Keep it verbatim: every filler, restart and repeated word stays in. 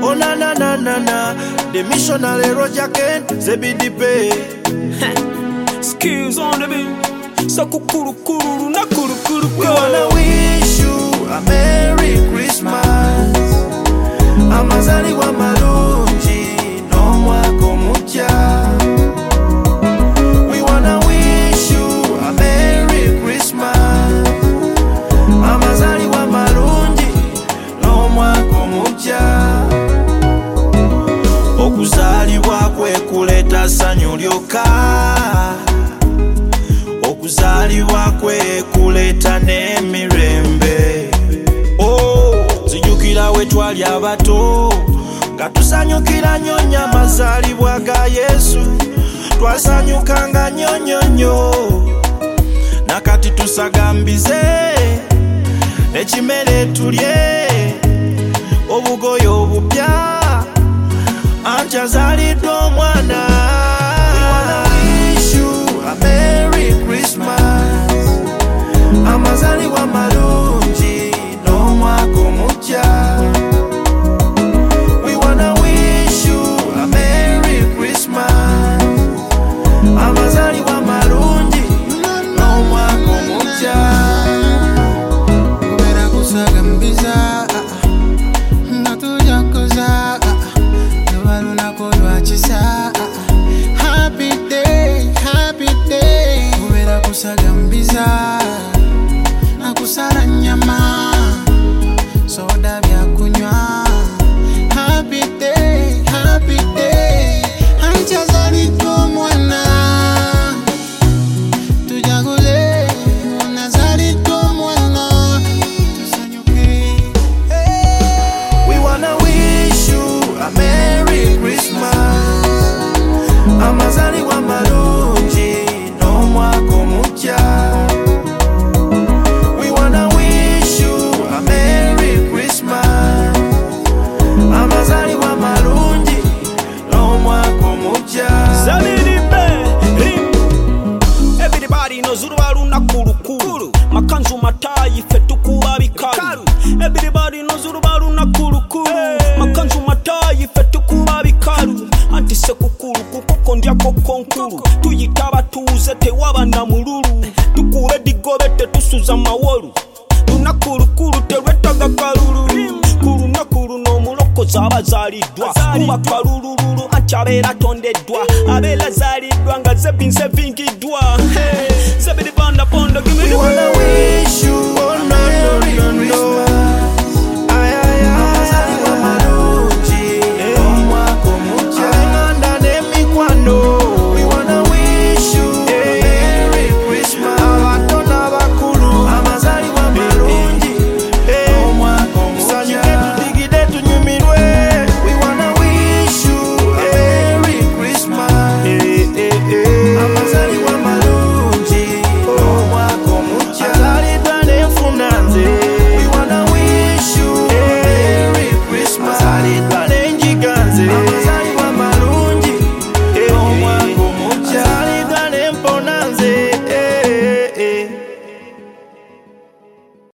Oh na na na na na. The missionary Roger Ken, Zebidi Pay. Skills on the beat. So kukuru kuru na kuru kuru. We wanna wish you a Merry Christmas. Amazali wa malunji no mwako mucha. We wanna wish you a Merry Christmas. Amazali wa malunji no mwako mucha. Okuzalibwa kwe kuleta sanyu lyoka. Okuzalibwa kwe kuleta n'emirembe. Oh, zijukira we twali abato nga tusanyukira nnyo nnyo amazaalibwa ga Yesu. Twasanyukanga nnyo nnyo nnyo nakati tusagambize ekimere tulye obugoye obupya anti azaliddwa omwana. We wanna wish you a Merry Christmas. Amazaalibwa malungi n'omwaka omupya. We wanna wish you a Merry Christmas. Amazaalibwa malungi n'omwaka omupya. Kubera kusagambiza natujakoza lubalunako lwakisa. Happy day, happy day. Kubera kusagambiza nakusala nyama soda byakunywa. Happy day, happy day. Anchazalidwa omwana tujagule. Nazalidwa omwana tusanyuke. We wanna wish you a Merry Christmas. Amazaalibwa malungi n'omwaka omupya. We wanna wish you a Merry Christmas. Amazaalibwa malungi n'omwaka omupya. Zebidi Pay. Everybody knows urubaru na kuru kuru. Makanzu matayi fe tukuba bikaru. Everybody knows urubaru na kuru kuru. Makanzu matayi fe tukuba bikaru. Anti sekukuru kuko ndyako konkuru. Tuyitaba tuze tewaba na mululu. Tukure digobete tusuza mawolu. Tunakurukuru terwetaga kalulu. Kuru na kuru no muloko zabazalidwa. Kuba kalululu achabeera tondeddwa. Abela zalidwa nga zebinse vingidwa. Hey, Zebidi Banda Ponda give me We the wanna wish you